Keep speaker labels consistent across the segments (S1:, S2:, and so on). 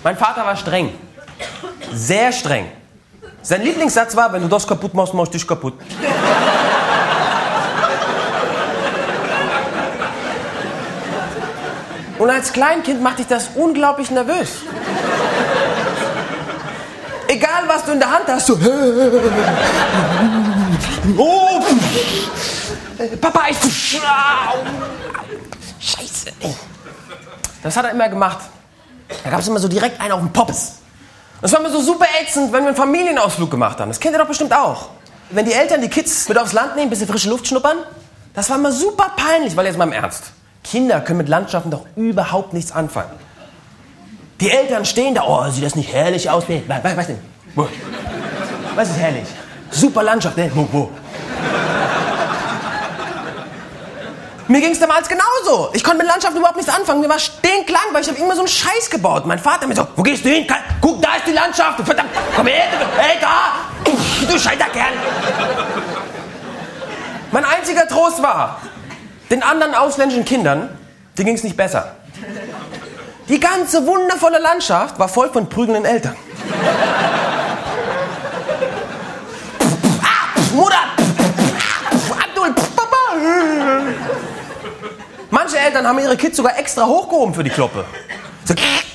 S1: Mein Vater war streng. Sehr streng. Sein Lieblingssatz war, wenn du das kaputt machst, mach ich dich kaputt. Und als Kleinkind macht dich das unglaublich nervös. Egal, was du in der Hand hast, so... Oh, Papa, ich... Scheiße. Das hat er immer gemacht. Da gab es immer so direkt einen auf den Poppes. Das war mir so super ätzend, wenn wir einen Familienausflug gemacht haben. Das kennt ihr doch bestimmt auch. Wenn die Eltern die Kids mit aufs Land nehmen, ein bisschen frische Luft schnuppern, das war immer super peinlich, weil jetzt mal im Ernst. Kinder können mit Landschaften doch überhaupt nichts anfangen. Die Eltern stehen da, oh, sieht das nicht herrlich aus? Nee, weiß nicht. Wo? Was ist herrlich? Super Landschaft, ne? Wo? Mir ging es damals genauso. Ich konnte mit Landschaften überhaupt nichts anfangen. Mir war stinklangweilig, ich habe immer so einen Scheiß gebaut. Mein Vater mir so, wo gehst du hin? Guck, da ist die Landschaft. Verdammt, komm her, hey, da! Du Scheiterkerl! Mein einziger Trost war, den anderen ausländischen Kindern, denen ging es nicht besser. Die ganze wundervolle Landschaft war voll von prügelnden Eltern. Mutter! Abdul! Papa! Manche Eltern haben ihre Kids sogar extra hochgehoben für die Kloppe. So,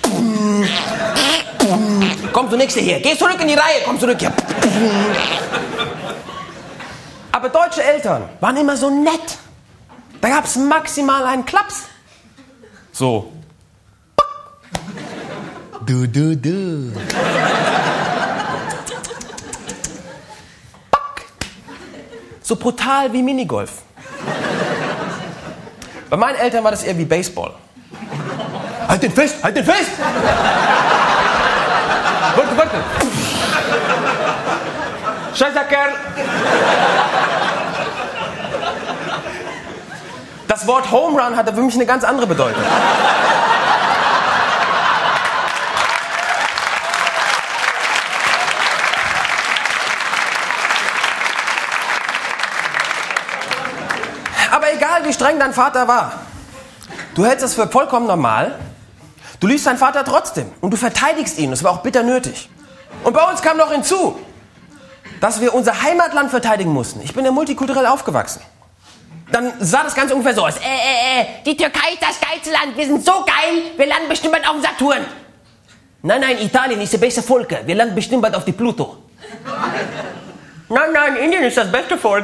S1: komm, du Nächste hier. Geh zurück in die Reihe. Komm zurück hier. Aber deutsche Eltern waren immer so nett. Da gab es maximal einen Klaps. So. Du. So brutal wie Minigolf. Bei meinen Eltern war das eher wie Baseball. Halt den fest! Warte. Scheißer Kerl! Das Wort Home Run hatte für mich eine ganz andere Bedeutung. Aber egal, wie streng dein Vater war, du hältst das für vollkommen normal. Du liebst deinen Vater trotzdem und du verteidigst ihn. Das war auch bitter nötig. Und bei uns kam noch hinzu, dass wir unser Heimatland verteidigen mussten. Ich bin ja multikulturell aufgewachsen. Dann sah das Ganze ungefähr so aus. Die Türkei ist das geilste Land. Wir sind so geil, wir landen bestimmt bald auf dem Saturn. Nein, Italien ist der beste Volk. Wir landen bestimmt bald auf die Pluto. Nein, Indien ist das beste Volk.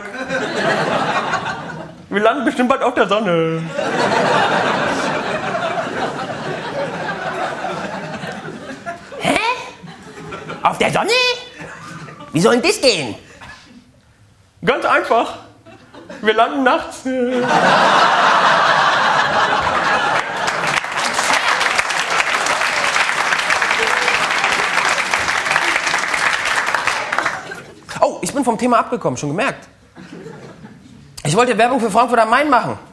S1: Wir landen bestimmt bald auf der Sonne. Hä? Auf der Sonne? Wie soll denn das gehen? Ganz einfach. Wir landen nachts. Oh, ich bin vom Thema abgekommen, schon gemerkt. Ich wollte Werbung für Frankfurt am Main machen.